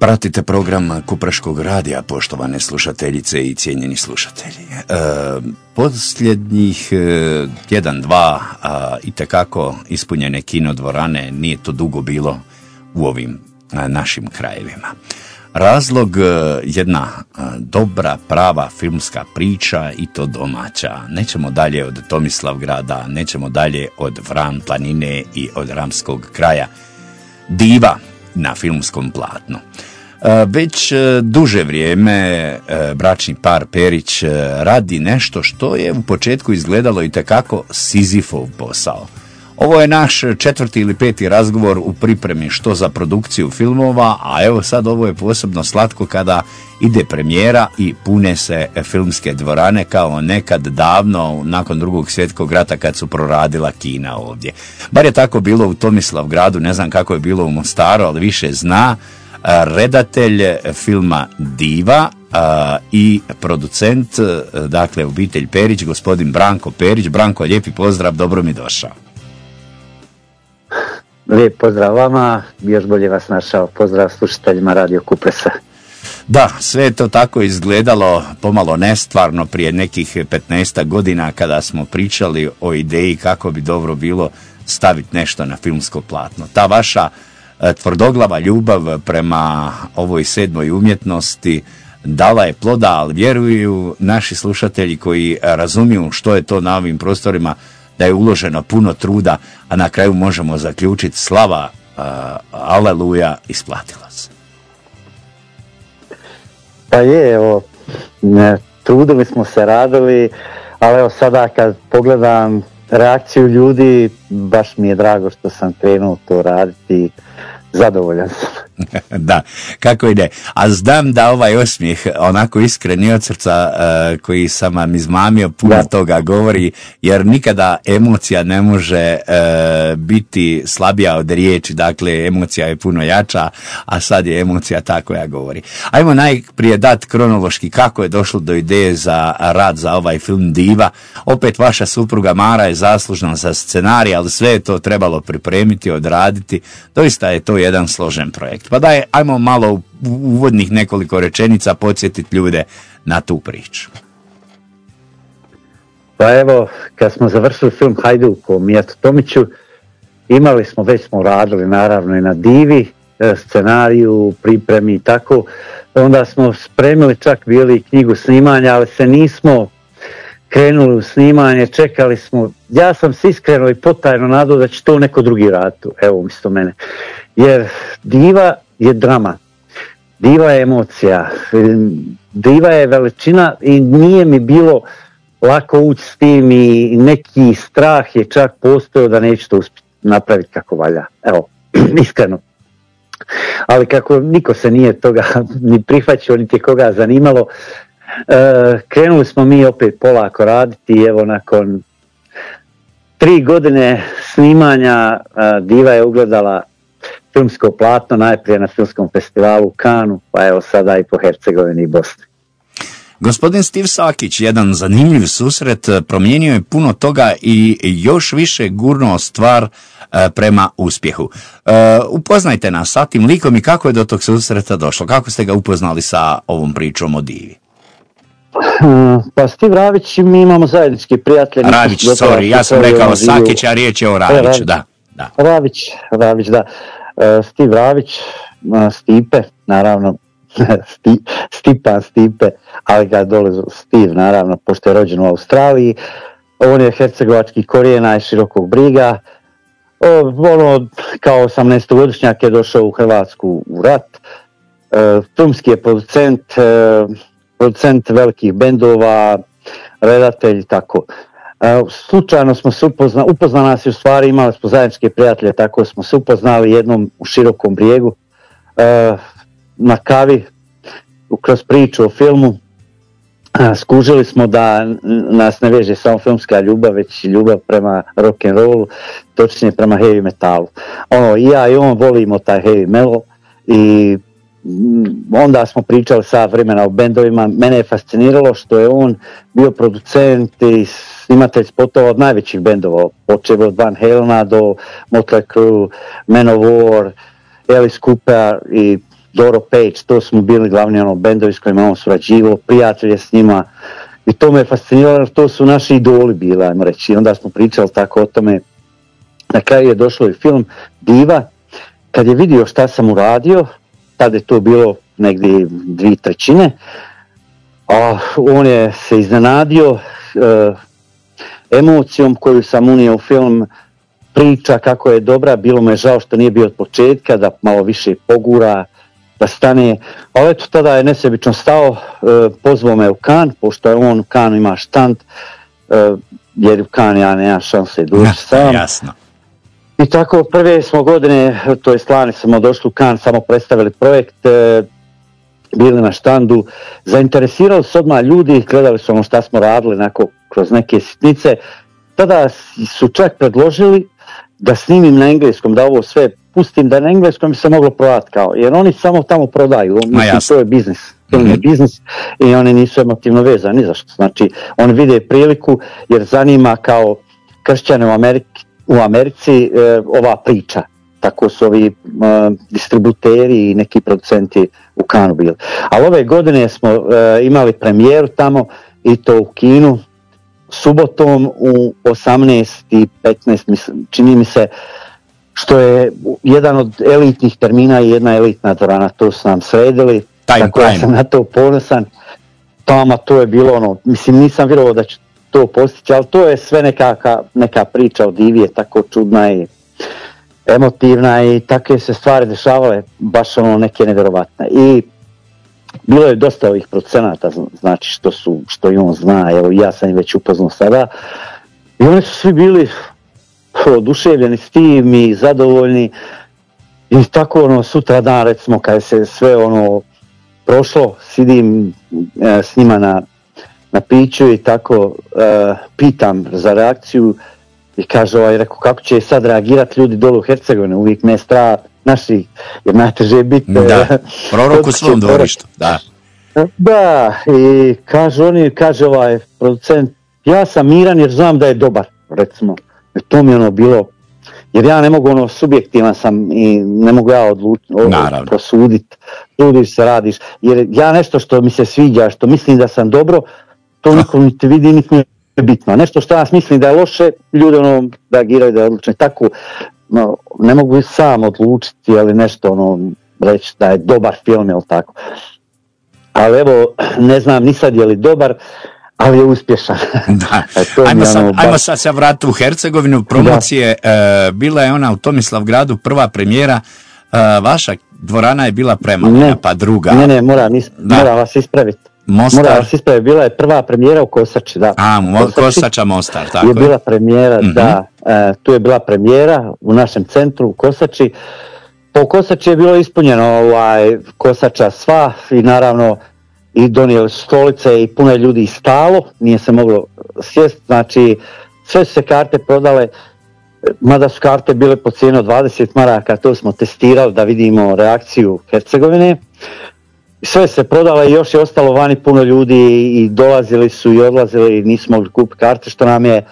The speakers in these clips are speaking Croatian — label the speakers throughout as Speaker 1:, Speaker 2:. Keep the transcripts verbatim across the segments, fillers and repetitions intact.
Speaker 1: Pratite program Kupreškog radija, poštovane slušateljice i cijenjeni slušatelji. E, posljednjih e, tjedan, dva, a, itekako ispunjene kinodvorane, nije to dugo bilo u ovim a, našim krajevima. Razlog, jedna dobra, prava filmska priča i to domaća. Nećemo dalje od Tomislavgrada, nećemo dalje od Vran planine i od Ramskog kraja. Diva na filmskom platnu. Već duže vrijeme bračni par Perić radi nešto što je u početku izgledalo itekako Sizifov posao. Ovo je naš četvrti ili peti razgovor u pripremi što za produkciju filmova, a evo sad ovo je posebno slatko kada ide premijera i pune se filmske dvorane kao nekad davno nakon Drugog svjetskog rata kad su proradila kina ovdje. Bar je tako bilo u Tomislavgradu, ne znam kako je bilo u Mostaru, ali više zna redatelj filma Diva a, i producent, dakle obitelj Perić, gospodin Branko Perić. Branko, lijepi pozdrav, dobro mi došao.
Speaker 2: Lijep pozdrav vama, još bolje vas našao. Pozdrav slušateljima Radio Kupresa.
Speaker 1: Da, sve je to tako izgledalo pomalo nestvarno prije nekih petnaest godina kada smo pričali o ideji kako bi dobro bilo staviti nešto na filmsko platno. Ta vaša tvrdoglava ljubav prema ovoj sedmoj umjetnosti dala je ploda, ali vjeruju naši slušatelji koji razumiju što je to na ovim prostorima, da je uloženo puno truda, a na kraju možemo zaključiti slava, uh, aleluja, isplatilo se.
Speaker 2: Pa je, evo, ne, trudili smo se, radili, ali evo sada kad pogledam reakciju ljudi, baš mi je drago što sam krenuo to raditi, zadovoljan sam.
Speaker 1: Da, kako ide. A znam da ovaj osmijeh, onako iskreni od srca uh, koji sam vam izmamio, puno da. Toga govori, jer nikada emocija ne može uh, biti slabija od riječi, dakle emocija je puno jača, a sad je emocija ta koja govori. Ajmo najprije dati kronološki kako je došlo do ideje za rad za ovaj film Diva. Opet vaša supruga Mara je zaslužna za scenarij, ali sve je to trebalo pripremiti, odraditi. Doista je to jedan složen projekt. Pa daj, ajmo malo u uvodnih nekoliko rečenica podsjetiti ljude na tu priču.
Speaker 2: Pa evo, kad smo završili film Hajduk o Mijatu Tomiću, imali smo, već smo radili naravno i na Divi, scenariju, pripremi i tako. Onda smo spremili čak bili knjigu snimanja, ali se nismo krenuli u snimanje, čekali smo. Ja sam se iskreno i potajno nadao da će to neko drugi raditi, evo umjesto mene. Jer Diva je drama, Diva je emocija, Diva je veličina i nije mi bilo lako ući s tim i neki strah je čak postojao da neću to uspjeti napraviti kako valja. Evo, iskreno. Ali kako niko se nije toga ni prihvaćao, niti je koga zanimalo, e, krenuli smo mi opet polako raditi i evo nakon tri godine snimanja e, Diva je ugledala filmsko platno, najprije na filmskom festivalu u Kanu, pa evo sada i po Hercegovini i Bosni.
Speaker 1: Gospodin Steve Sakić, jedan zanimljiv susret, promijenio je puno toga i još više gurnuo stvar prema uspjehu. Upoznajte nas sa tim likom i kako je do tog susreta došlo, kako ste ga upoznali sa ovom pričom o Divi?
Speaker 2: Pa Steve Ravić, mi imamo zajednički prijatelji.
Speaker 1: Ravić, sorry, ja sam rekao Sakić, a riječ je o Raviću, da. da.
Speaker 2: Ravić, Ravić, da. Steve Ravić, Stipe, naravno, Sti, Stipan Stipe, ali ga dole Steve, naravno, pošto je rođen u Australiji. On je hercegovački korijena i širokog briga. O, ono, kao osamnaestogodišnjak je došao u Hrvatsku u rat. E, filmski je producent, e, producent velikih bendova, redatelj i tako. E, slučajno smo se upoznali, upoznali nas i u stvari imali smo zajedničke prijatelje, tako smo se upoznali jednom u Širokom brijegu, e, na kavi, kroz priču o filmu. E, skužili smo da nas ne veže samo filmska ljubav, već ljubav prema rock'n'rollu, točnije prema heavy metalu. Ono, i ja i on volimo taj heavy metal i onda smo pričali sat vremena o bendovima. Mene je fasciniralo što je on bio producent i snimatelj spotova od najvećih bendova, počeo od Van Halena do Motley Crue, Man of War, Alice Cooper i Doro Page, to smo bili glavni ono, bendovi s kojima on surađivao, prijatelje s njima i to me je fasciniralo, to su naši idoli bili, ajmo reći, i onda smo pričali tako o tome. Na kraju je došlo i film Diva, kad je vidio šta sam uradio, tada je to bilo negdje dvije trećine, a on je se iznenadio e, emocijom koju sam unio u film, priča kako je dobra, bilo mu je žao što nije bio od početka, da malo više pogura, da stane, ali eto tada je nesebično stao, e, pozvao me u Cannes, pošto je on u Cannes ima štand, e, jer u Cannes ja nemam šanse doći sam.
Speaker 1: Jasno.
Speaker 2: I tako prve smo godine, to je lani smo došli u Cannes, samo predstavili projekt, e, bili na štandu, zainteresirali su odmah ljudi, gledali su ono šta smo radili onako kroz neke sitnice, tada su čak predložili da snimim na engleskom, da ovo sve pustim, da na engleskom bi se moglo prodati kao, jer oni samo tamo prodaju, mislim, to je biznis, to mm-hmm. je biznis i oni nisu emotivno vezani ni zašto, znači oni vide priliku jer zanima kao kršćane u Americi, u Americi e, ova priča, tako su ovi e, distributeri i neki producenti u Cannesu bili. Ali ove godine smo e, imali premijeru tamo i to u kinu, subotom u osamnaest i petnaest, mislim, čini mi se, što je jedan od elitnih termina i jedna elitna dvorana, to su nam sredili,
Speaker 1: time,
Speaker 2: tako
Speaker 1: time.
Speaker 2: Ja sam na to ponosan. Tamo to je bilo ono, mislim nisam vjerovao da ću to postići, ali to je sve nekaka, neka priča od Divi, je tako čudna i emotivna i takve se stvari dešavale, baš ono neke nevjerovatne. I bilo je dosta ovih procenata, znači što su, što i on zna, evo ja sam ih već upoznao sada. I oni su svi bili oduševljeni s tim i zadovoljni. I tako ono sutra dan recimo kada se sve ono prošlo, sidim e, s njima na, na piću i tako e, pitam za reakciju i kaže ovaj, rekao kako će sad reagirati ljudi dole u Hercegovini, uvijek me strah naši, jer najteže je biti...
Speaker 1: Da, prorok u svom dvorištu, da.
Speaker 2: Da, i kaže oni, kaže ovaj producent, ja sam miran jer znam da je dobar, recimo. I to mi je ono bilo, jer ja ne mogu ono, subjektivan sam i ne mogu ja odlučiti, prosuditi, trudiš se, radiš, jer ja nešto što mi se sviđa, što mislim da sam dobro, to niko mi te vidi, niko mi je bitno. Nešto što ja mislim da je loše, ljudi ono reagiraju da je odlučno. Tako, no, ne mogu sam odlučiti, ali nešto ono, reći da je dobar film, ili tako. Ali evo, ne znam ni sad je li dobar, ali je uspješan.
Speaker 1: Da. ajmo, sad, ono, ajmo sad se vratiti u Hercegovinu, promocije, e, bila je ona u Tomislavgradu, prva premijera, e, vaša dvorana je bila premalena, pa druga.
Speaker 2: Ne, ne, mora, nis, mora vas ispraviti.
Speaker 1: Mostar.
Speaker 2: Mora vas ispraviti, bila je prva premijera u Kosači, da.
Speaker 1: A, Kosači, Kosača, Mostar, tako je.
Speaker 2: Je bila premijera, mm-hmm. da, e, tu je bila premijera u našem centru u Kosači. Po Kosači je bilo ispunjeno ovaj, Kosača sva i naravno i donijeli stolice i puno je ljudi stalo, nije se moglo sjest, znači sve su se karte prodale, mada su karte bile po cijenu dvadeset maraka, to smo testirali da vidimo reakciju Hercegovine. Sve se prodale i još je ostalo vani puno ljudi i dolazili su i odlazili i nismo mogli kupiti karte, što nam je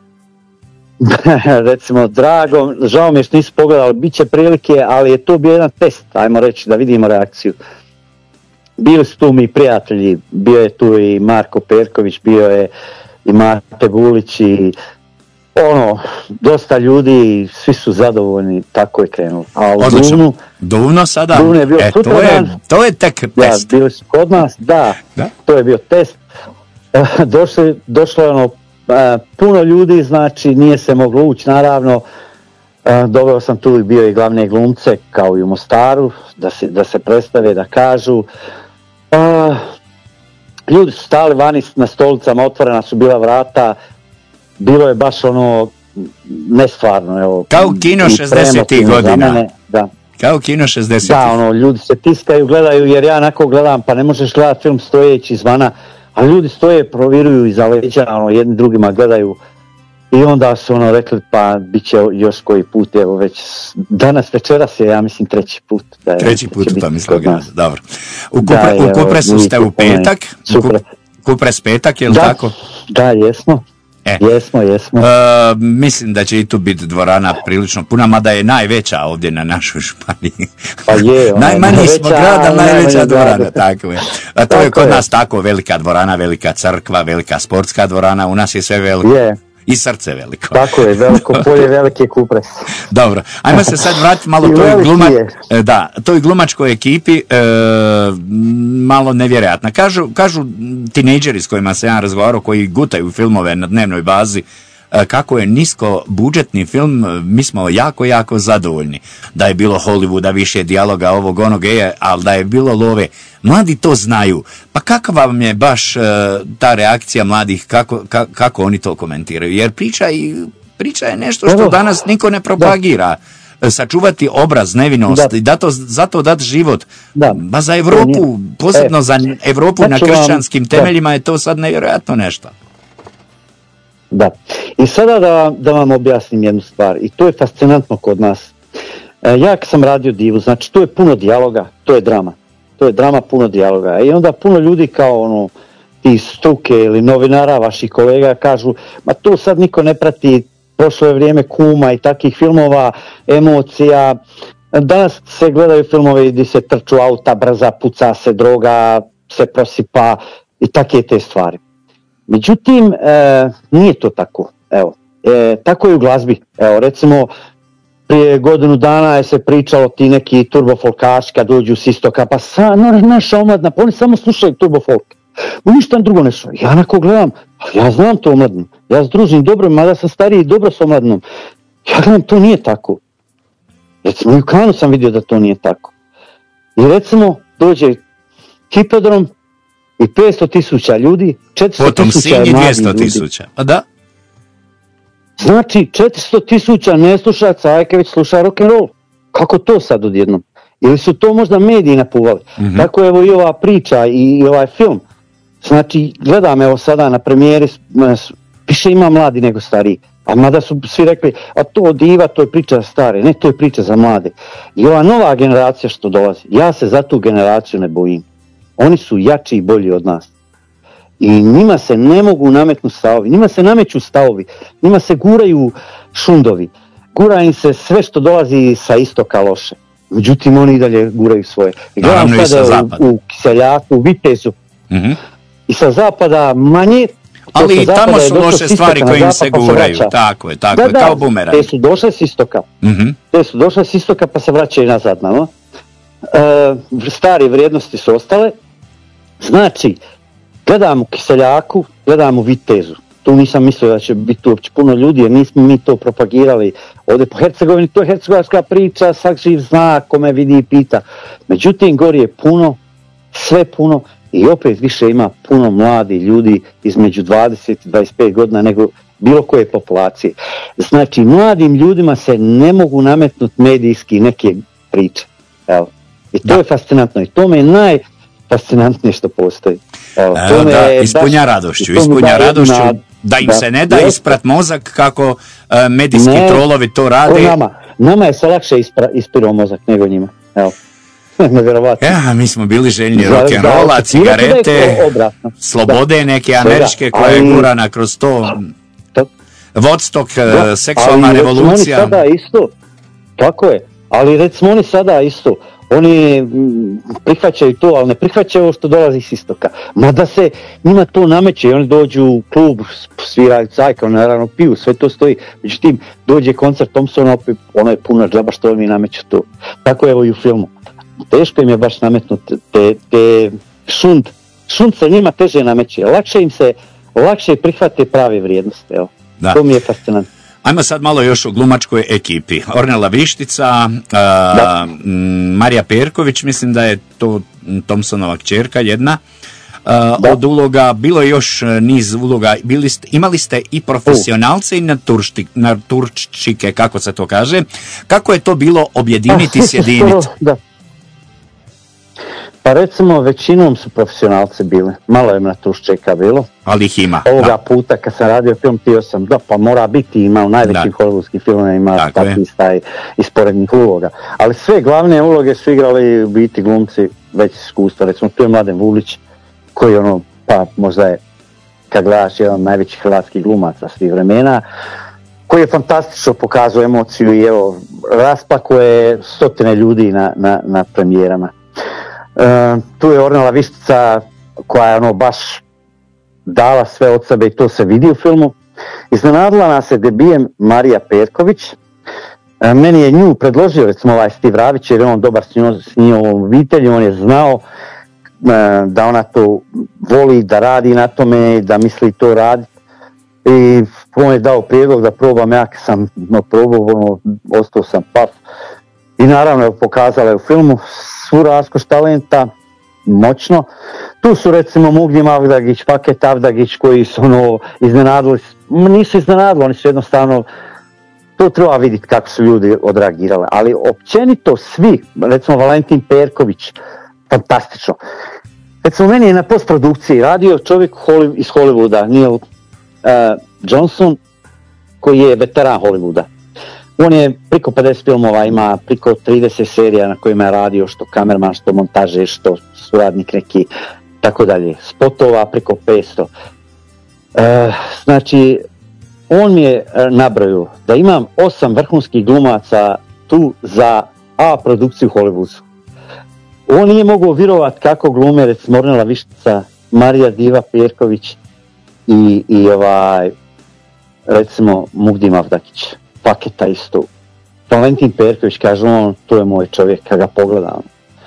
Speaker 2: recimo drago, žao mi je što nisu pogledali, bit će prilike, ali je to bio jedan test, ajmo reći, da vidimo reakciju. Bili su tu mi prijatelji, bio je tu i Marko Perković, bio je i Mate Bulić i ono, dosta ljudi, svi su zadovoljni, tako je krenulo. A u
Speaker 1: Odlično.
Speaker 2: Duvnu,
Speaker 1: Duvno sada,
Speaker 2: Duvno je bio
Speaker 1: e, to, je, to je tek test.
Speaker 2: Ja, bili su kod nas, da, da? to je bio test. Došli, došlo je ono, puno ljudi, znači nije se moglo ući, naravno. Doveo sam tu i bio i glavne glumce, kao i u Mostaru, da se, da se predstave, da kažu. Uh, ljudi su stali vani na stolicama, otvorena su bila vrata, bilo je baš ono nestvarno. Evo,
Speaker 1: kao kino šezdesetih godina.
Speaker 2: Mene, da.
Speaker 1: Kao kino šezdesetih.
Speaker 2: Da, ono, ljudi se tiskaju, gledaju, jer ja onako gledam, pa ne možeš gledati film stojeći izvana, a ljudi stoje, proviruju iza leđa, ono, jedni drugima gledaju. I onda su ono rekli, pa bit će još koji put, evo već danas večeras je, ja mislim, treći put. Da je,
Speaker 1: treći put u Tomislavgradu, dobro. U, Kupre,
Speaker 2: da,
Speaker 1: u Kupresu ste u petak, u Kupres petak, je li
Speaker 2: da,
Speaker 1: tako?
Speaker 2: Da, jesmo.
Speaker 1: E,
Speaker 2: jesmo, jesmo.
Speaker 1: Uh, mislim da će i tu biti dvorana prilično puna, mada je najveća ovdje na našoj županiji.
Speaker 2: Pa je,
Speaker 1: najmanji smo grad, ali najveća dvorana,
Speaker 2: grad.
Speaker 1: Tako je. A to tako je kod je. Nas tako, velika dvorana, velika crkva, velika sportska dvorana, u nas je sve veliko.
Speaker 2: Je.
Speaker 1: I srce veliko.
Speaker 2: Tako je, veliko polje, velike kupres.
Speaker 1: Dobro, ajmo se sad vratiti malo toj gluma, da, toj glumačkoj ekipi, e, malo nevjerojatna. Kažu, kažu tinejdžeri s kojima se ja razgovarao, koji gutaju filmove na dnevnoj bazi, e, kako je nisko budžetni film, mi smo jako, jako zadovoljni. Da je bilo Hollywooda, više dijaloga, ovog, onog, je, ali da je bilo love. Mladi to znaju. Pa kakva vam je baš uh, ta reakcija mladih, kako, ka, kako oni to komentiraju? Jer priča, i, priča je nešto što danas niko ne propagira. Da. Sačuvati obraz, nevinost, da. I dato, zato dati život. Da. Ba za Europu, posebno e, za Europu na kršćanskim vam, temeljima da. Je to sad nevjerojatno nešto.
Speaker 2: Da. I sada da, da vam objasnim jednu stvar. I to je fascinantno kod nas. E, ja kad sam radio Divu, znači to je puno dijaloga, to je drama. To je drama, puno dijaloga. I onda puno ljudi kao ono, ti struke ili novinara, vaših kolega kažu, ma to sad niko ne prati, prošlo je vrijeme kuma i takvih filmova, emocija. Danas se gledaju filmove gdje se trču auta, brza, puca se, droga se prosipa i takve te stvari. Međutim, e, nije to tako. Evo, e, tako je u glazbi. Evo, recimo, prije godinu dana je se pričalo ti neki turbofolkaši kad dođu s istoka, pa sa, no, naša omladna, pa oni samo slušaju turbofolk. Ništa drugo ne slušaju. Ja onako gledam, ja znam to omladnu, ja se družim dobro, mada sam stariji dobro s omladnom. Ja gledam, to nije tako. Recimo, u Kanu sam vidio da to nije tako. I recimo, dođe hipodrom i petsto tisuća ljudi, četiristo tisuća je mladih ljudi.
Speaker 1: Tisuća. A da?
Speaker 2: Znači, četiristo tisuća ne sluša Cajkević, sluša rock'n'roll. Kako to sad odjednom? Ili su to možda mediji napuvali? Mm-hmm. Tako evo i ova priča i, i ovaj film. Znači, gledam evo sada na premijeri, više ima mladi nego stariji. A mada su svi rekli, a to Diva, to je priča za stare. Ne, to je priča za mlade. I ova nova generacija što dolazi, ja se za tu generaciju ne bojim. Oni su jači i bolji od nas. I njima se ne mogu nametnuti stavovi, njima se nameću stavovi, njima se guraju šundovi, gura im se sve što dolazi sa istoka loše. Međutim, oni i dalje guraju svoje. I gledam sada u, u Kiseljaku, u Vitezu, mm-hmm. I sa zapada manje.
Speaker 1: Ali i tamo su loše stvari koje im se guraju, pa tako je, tako da, je, kao bumerang.
Speaker 2: Te su došle s istoka, mm-hmm. te su došle s istoka pa se vraćaju nazad, no? E, stare vrijednosti su ostale, znači, gledam u Kiseljaku, gledam u Vitezu. Tu nisam mislio da će biti uopće puno ljudi, jer nismo mi to propagirali. Ovdje po Hercegovini, to je hercegovačka priča, svak živ zna, kome vidi i pita. Međutim, gori je puno, sve puno i opet više ima puno mladi ljudi između dvadeset i dvadeset pet godina nego bilo koje populacije. Znači, mladim ljudima se ne mogu nametnuti medijski neke priče. Evo. I to da. Je fascinantno i to me je naj... fascinantnije što postoji. Evo,
Speaker 1: Evo, da, ispunja radošću, ispunja radošću na, da im da, se ne da je, isprat mozak kako uh, medijski ne, trolovi to rade.
Speaker 2: Nama, nama je se lakše ispra, ispirao mozak nego njima. Evo. Nevjerovatno.
Speaker 1: Ja, mi smo bili željni rock'n'rolla, cigarete, slobode neke američke koja je gurana kroz to. Woodstock, da, seksualna ali, revolucija.
Speaker 2: Oni sada isto, tako je, ali recimo oni sada isto. Oni prihvaćaju to, ali ne prihvaćaju ovo što dolazi s istoka. Mada se njima to nameće i oni dođu u klub, sviraju cajka, oni naravno piju, sve to stoji. Međutim, dođe koncert Thompsona, opet ono je puno džaba što mi nameću to. Tako evo i u filmu. Teško im je baš nametnuti te, te šund. Šund se njima teže nameće. Lakše im se, lakše prihvate prave vrijednosti. Evo. Da. To mi je fascinantno.
Speaker 1: Ajmo sad malo još o glumačkoj ekipi. Ornela Vištica, a, Marija Perković, mislim da je to Thompsonova kćerka jedna a, od uloga. Bilo je još niz uloga. Bili ste, imali ste i profesionalce i naturšti, naturčike, kako se to kaže. Kako je to bilo objediniti, sjediniti?
Speaker 2: Da. Pa recimo većinom su profesionalci bili, malo je naturščeka bilo.
Speaker 1: Ali ih ima.
Speaker 2: Ovoga da. Puta kad sam radio film tio sam, da pa mora biti, ima u najvećim hollywoodskim filmima, ima statista i, i sporednih uloga. Ali sve glavne uloge su igrali biti glumci već iskustva, recimo tu je Mladen Vulić koji ono, pa možda je kad gledaš jedan od najvećih hrvatskih glumaca svih vremena, koji je fantastično pokazao emociju i evo, raspakuje stotine ljudi na, na, na premijerama. E, tu je Ornela Vištica koja je ono baš dala sve od sebe i to se vidi u filmu. Iznenadila nas je debijem Marija Perković. E, meni je nju predložio recimo ovaj Steve Ravić jer je on dobar s njom, s njom obitelji, on je znao e, da ona to voli, da radi na tome, da misli to raditi. I on je dao prijedlog da probam, ja sam no, probao, ono, ostao sam paf. I naravno je pokazala je u filmu svu raskoš talenta, moćno. Tu su recimo Mugdjem Avdagić, Paket Avdagić koji su ono iznenadili, nisu iznenadili, oni su jednostavno, to treba vidjeti kako su ljudi odreagirali, ali općenito svi, recimo Valentin Perković, fantastično. Recimo meni je na postprodukciji radio čovjek iz Hollywooda, Neil uh, Johnson, koji je veteran Hollywooda. On je priko pedeset filmova, ima priko trideset serija na kojima je radio, što kamerman, što montaže, što suradnik neki, tako dalje. Spotova priko petsto. E, znači, on mi je nabrojio da imam osam vrhunskih glumaca tu za A produkciju Hollywoodu. On nije mogao vjerovati kako glume, recimo Ornela Vištica, Marija Diva Perković i, i ovaj, recimo Mugdjem Avdagić. Paketa isto. Valentin Perković, kaže on, to je moj čovjek, kad ga pogledam.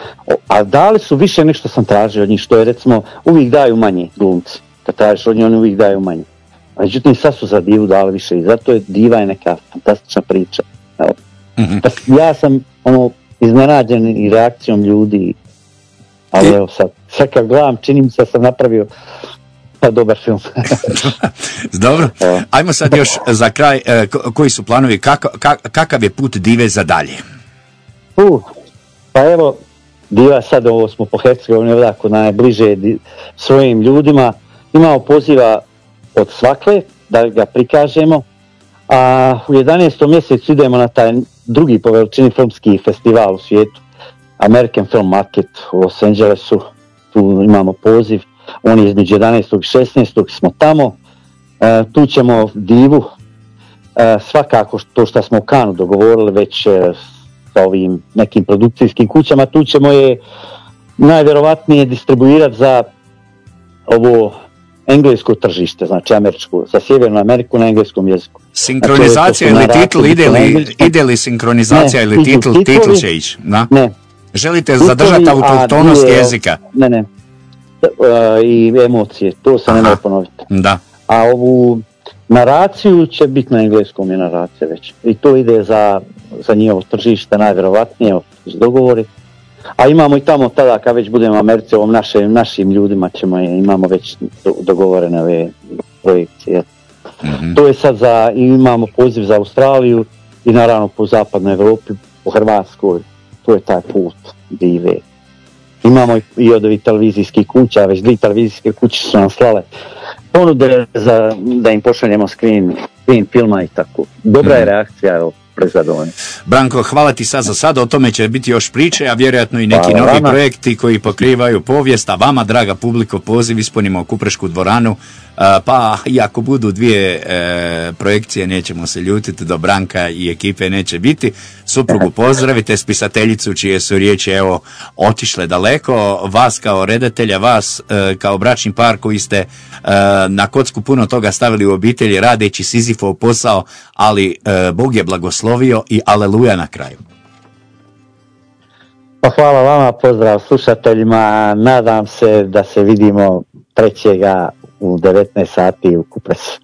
Speaker 2: A dali su više nek što sam tražio od njih, što je recimo, uvijek daju manje glumci. Kad tražiš od njih, oni uvijek daju manje. Međutim, sad su za Divu dali više i zato je Diva je neka fantastična priča. Mm-hmm. Ja sam ono, iznenađen i reakcijom ljudi, ali evo sad, sad kad gledam, čini mi se da sam napravio pa dobar film.
Speaker 1: Dobro, ajmo sad još za kraj, koji su planovi, kakav, kakav je put Dive za dalje?
Speaker 2: Uh, pa evo, Diva sad, ovo smo po Hercegovini, ovdje najbliže svojim ljudima, imamo poziva od Svakle da ga prikažemo, a u jedanaestom mjesecu idemo na taj drugi po veličini filmski festival u svijetu, American Film Market u Los Angelesu, tu imamo poziv. On je između jedanaestog i šesnaestog smo tamo, e, tu ćemo Divu, e, svakako to što smo u Kanu dogovorili već e, sa ovim nekim produkcijskim kućama, tu ćemo je najvjerovatnije distribuirati za ovo englesko tržište, znači američko, za Sjevernu Ameriku na engleskom jeziku.
Speaker 1: Sinkronizacija ili titl, ide li, ide li sinkronizacija ne, ili titl, titl će ići? Na? Ne. Želite titlovi, zadržati autohtonost jezika?
Speaker 2: Ne, ne. Uh, i emocije, to se ne može ponoviti.
Speaker 1: Da.
Speaker 2: A ovu naraciju će biti na engleskom je naracija već. I to ide za, za njihovo tržište najvjerovatnije, dogovori. A imamo i tamo tada kad već budemo u Americi, ovom našim, našim ljudima ćemo, imamo već do, dogovorene ove projekcije. Mm-hmm. To je sad za, imamo poziv za Australiju i naravno po zapadnoj Europi, po Hrvatskoj. To je taj put Dive. Imamo i od ovih televizijskih kuća, već dvije televizijske kuće su nam slale ponude za, da im pošaljemo screen, screen filma i tako. Dobra je reakcija, evo, prezadovoljno.
Speaker 1: Branko, hvala ti sad za sada, o tome će biti još priče, a vjerojatno i neki hvala novi vama. Projekti koji pokrivaju povijest, a vama, draga publiko, poziv ispunimo u Kuprešku dvoranu, pa i ako budu dvije e, projekcije, nećemo se ljutiti, do Branka i ekipe neće biti. Suprugu pozdravite, spisateljicu čije su riječi evo otišle daleko, vas kao redatelja, vas e, kao bračni par koji ste e, na kocku puno toga stavili u obitelji radeći Sizifov posao, ali e, Bog je blagoslovio i aleluja na kraju.
Speaker 2: Pa hvala vama, pozdrav slušateljima, nadam se da se vidimo trećega u devetnaest sati u Kupresu.